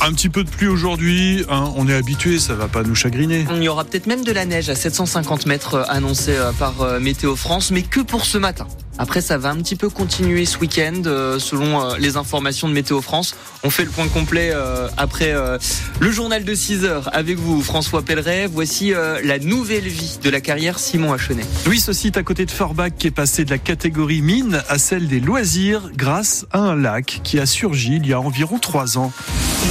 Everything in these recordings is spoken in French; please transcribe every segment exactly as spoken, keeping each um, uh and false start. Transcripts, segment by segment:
un petit peu de pluie aujourd'hui, hein, on est habitué, ça va pas nous chagriner. Il y aura peut-être même de la neige à sept cent cinquante mètres annoncée par Météo France, mais que pour ce matin. Après, ça va un petit peu continuer ce week-end, euh, selon euh, les informations de Météo France. On fait le point complet euh, après euh, le journal de six heures avec vous, François Pelleret. Voici euh, la nouvelle vie de la carrière Simon Achenet. Oui, ce site à côté de Forbach qui est passé de la catégorie mine à celle des loisirs grâce à un lac qui a surgi il y a environ trois ans.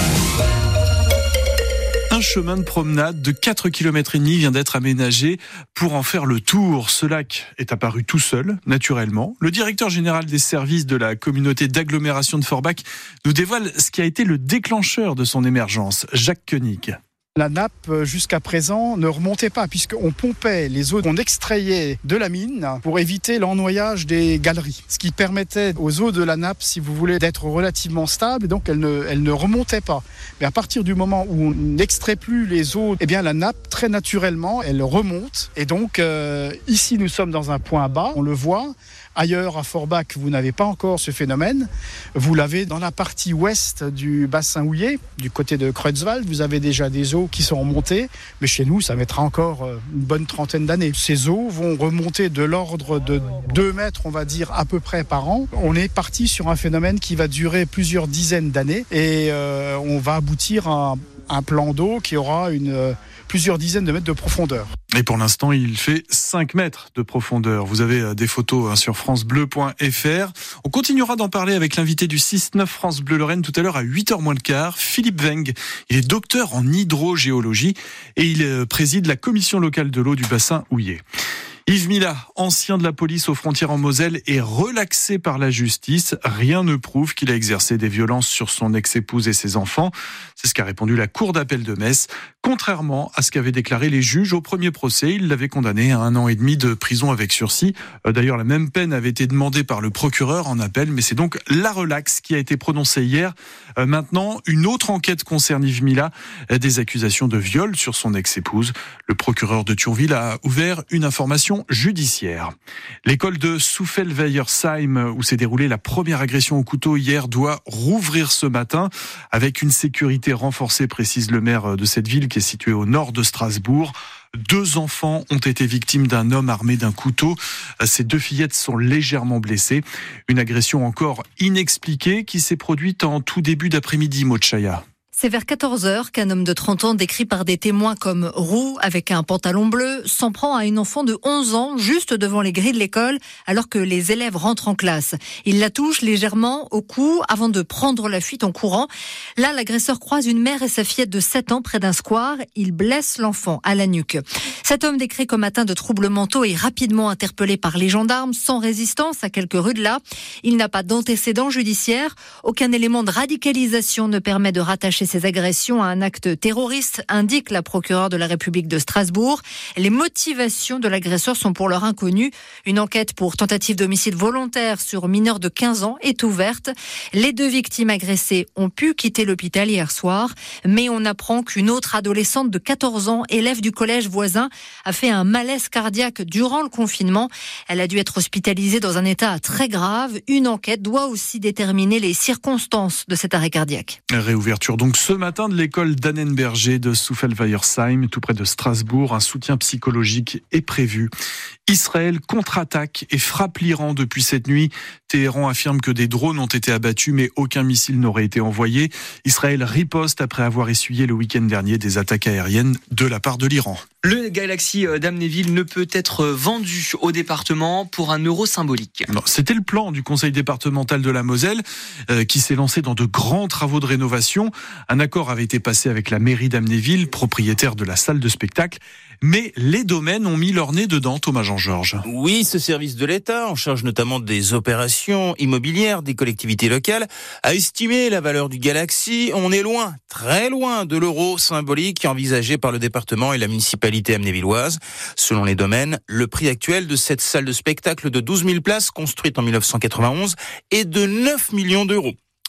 Un chemin de promenade de quatre kilomètres et demi vient d'être aménagé pour en faire le tour. Ce lac est apparu tout seul, naturellement. Le directeur général des services de la communauté d'agglomération de Forbach nous dévoile ce qui a été le déclencheur de son émergence. Jacques Koenig. La nappe, jusqu'à présent, ne remontait pas puisqu'on pompait les eaux qu'on extrayait de la mine pour éviter l'ennoyage des galeries. Ce qui permettait aux eaux de la nappe, si vous voulez, d'être relativement stables, donc elles ne, elles ne remontaient pas. Mais à partir du moment où on n'extrait plus les eaux, eh bien la nappe, très naturellement, elle remonte. Et donc, euh, ici, nous sommes dans un point bas, on le voit. Ailleurs, à Forbach, vous n'avez pas encore ce phénomène. Vous l'avez dans la partie ouest du bassin houiller, du côté de Creutzwald. Vous avez déjà des eaux qui sont remontées. Mais chez nous, ça mettra encore une bonne trentaine d'années. Ces eaux vont remonter de l'ordre de deux mètres, on va dire, à peu près par an. On est parti sur un phénomène qui va durer plusieurs dizaines d'années. Et euh, on va aboutir à un, un plan d'eau qui aura une, euh, plusieurs dizaines de mètres de profondeur. Et pour l'instant, il fait cinq mètres de profondeur. Vous avez des photos hein, sur francebleu point f r. On continuera d'en parler avec l'invité du six neuf France Bleu Lorraine tout à l'heure à huit heures moins le quart, Philippe Weng. Il est docteur en hydrogéologie et il préside la commission locale de l'eau du bassin houiller. Yves Mila, ancien de la police aux frontières en Moselle, est relaxé par la justice. Rien ne prouve qu'il a exercé des violences sur son ex-épouse et ses enfants. C'est ce qu'a répondu la Cour d'appel de Metz. Contrairement à ce qu'avaient déclaré les juges au premier procès, ils l'avaient condamné à un an et demi de prison avec sursis. D'ailleurs, la même peine avait été demandée par le procureur en appel, mais c'est donc la relaxe qui a été prononcée hier. Maintenant, une autre enquête concerne Yves Mila, des accusations de viol sur son ex-épouse. Le procureur de Thionville a ouvert une information judiciaire. L'école de Souffelweyersheim, où s'est déroulée la première agression au couteau hier, doit rouvrir ce matin avec une sécurité renforcée, précise le maire de cette ville qui est située au nord de Strasbourg. Deux enfants ont été victimes d'un homme armé d'un couteau. Ces deux fillettes sont légèrement blessées. Une agression encore inexpliquée qui s'est produite en tout début d'après-midi, Mochaya. C'est vers quatorze heures qu'un homme de trente ans, décrit par des témoins comme roux, avec un pantalon bleu, s'en prend à une enfant de onze ans, juste devant les grilles de l'école, alors que les élèves rentrent en classe. Il la touche légèrement au cou avant de prendre la fuite en courant. Là, l'agresseur croise une mère et sa fillette de sept ans près d'un square. Il blesse l'enfant à la nuque. Cet homme, décrit comme atteint de troubles mentaux, est rapidement interpellé par les gendarmes, sans résistance, à quelques rues de là. Il n'a pas d'antécédent judiciaire. Aucun élément de radicalisation ne permet de rattacher ces agressions à un acte terroriste, indique la procureure de la République de Strasbourg. Les motivations de l'agresseur sont pour l'heure inconnues. Une enquête pour tentative d'homicide volontaire sur mineur de quinze ans est ouverte. Les deux victimes agressées ont pu quitter l'hôpital hier soir, mais on apprend qu'une autre adolescente de quatorze ans, élève du collège voisin, a fait un malaise cardiaque durant le confinement. Elle a dû être hospitalisée dans un état très grave. Une enquête doit aussi déterminer les circonstances de cet arrêt cardiaque. Réouverture donc ce matin de l'école d'Annenberger de Souffelweyersheim, tout près de Strasbourg. Un soutien psychologique est prévu. Israël contre-attaque et frappe l'Iran depuis cette nuit. Téhéran affirme que des drones ont été abattus, mais aucun missile n'aurait été envoyé. Israël riposte après avoir essuyé le week-end dernier des attaques aériennes de la part de l'Iran. Le Galaxy d'Amnéville ne peut être vendu au département pour un euro symbolique. Non, c'était le plan du conseil départemental de la Moselle euh, qui s'est lancé dans de grands travaux de rénovation. Un accord avait été passé avec la mairie d'Amnéville, propriétaire de la salle de spectacle. Mais les domaines ont mis leur nez dedans, Thomas Jean-Georges. Oui, ce service de l'État, en charge notamment des opérations immobilières des collectivités locales, a estimé la valeur du Galaxy. On est loin, très loin de l'euro symbolique envisagé par le département et la municipalité amnévilloise. Selon les domaines, le prix actuel de cette salle de spectacle de douze mille places, construite en mille neuf cent quatre-vingt-onze, est de neuf millions d'euros.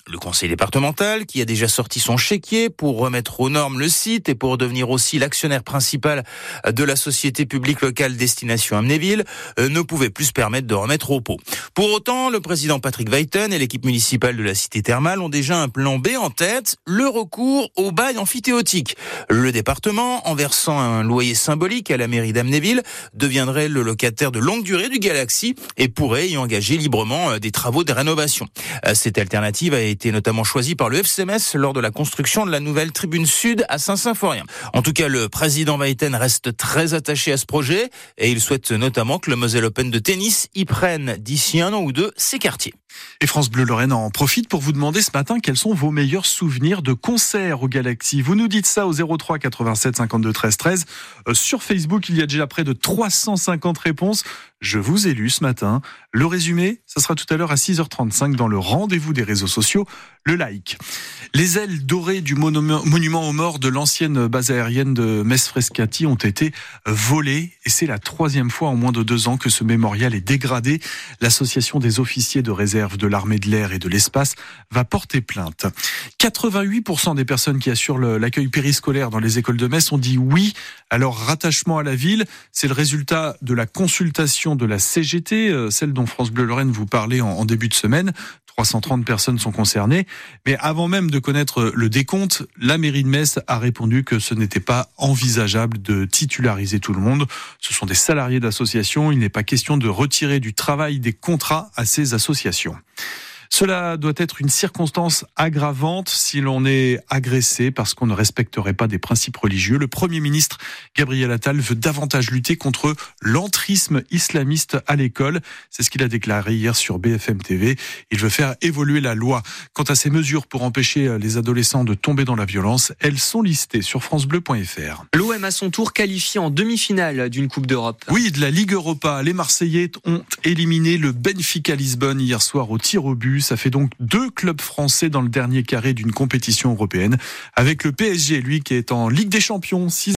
le conseil départemental qui a déjà sorti son chéquier pour remettre aux normes le site et pour devenir aussi l'actionnaire principal de la société publique locale Destination Amnéville, ne pouvait plus se permettre de remettre au pot. Pour autant, le président Patrick Weiten et l'équipe municipale de la cité thermale ont déjà un plan B en tête, le recours au bail amphithéotique. Le département, en versant un loyer symbolique à la mairie d'Amnéville, deviendrait le locataire de longue durée du Galaxy et pourrait y engager librement des travaux de rénovation. Cette alternative a été notamment choisie par le F C Metz lors de la construction de la nouvelle tribune sud à Saint-Symphorien. En tout cas, le président Weiten reste très attaché à ce projet et il souhaite notamment que le Moselle Open de tennis y prenne d'ici un an ou deux ses quartiers. Et France Bleu Lorraine en profite pour vous demander ce matin quels sont vos meilleurs souvenirs de concerts au Galaxy. Vous nous dites ça au zéro trois quatre-vingt-sept cinquante-deux treize treize. Euh, sur Facebook, il y a déjà près de trois cent cinquante réponses. Je vous ai lu ce matin. Le résumé, ça sera tout à l'heure à six heures trente-cinq dans le rendez-vous des réseaux sociaux, le like. Les ailes dorées du monument, monument aux morts de l'ancienne base aérienne de Metz-Frascati ont été volées et c'est la troisième fois en moins de deux ans que ce mémorial est dégradé. L'association des officiers de réserve de l'armée de l'air et de l'espace va porter plainte. quatre-vingt-huit pour cent des personnes qui assurent l'accueil périscolaire dans les écoles de Metz ont dit oui à leur rattachement à la ville. C'est le résultat de la consultation de la C G T, celle dont France Bleu Lorraine vous parlait en début de semaine. trois cent trente personnes sont concernées. Mais avant même de connaître le décompte, la mairie de Metz a répondu que ce n'était pas envisageable de titulariser tout le monde. Ce sont des salariés d'associations. Il n'est pas question de retirer du travail des contrats à ces associations. Cela doit être une circonstance aggravante si l'on est agressé parce qu'on ne respecterait pas des principes religieux. Le Premier ministre Gabriel Attal veut davantage lutter contre l'entrisme islamiste à l'école. C'est ce qu'il a déclaré hier sur B F M T V. Il veut faire évoluer la loi. Quant à ces mesures pour empêcher les adolescents de tomber dans la violence, elles sont listées sur francebleu point f r. L'O M à son tour qualifié en demi-finale d'une Coupe d'Europe. Oui, de la Ligue Europa. Les Marseillais ont éliminé le Benfica Lisbonne hier soir au tir au but. Ça fait donc deux clubs français dans le dernier carré d'une compétition européenne, avec le P S G, lui, qui est en Ligue des Champions.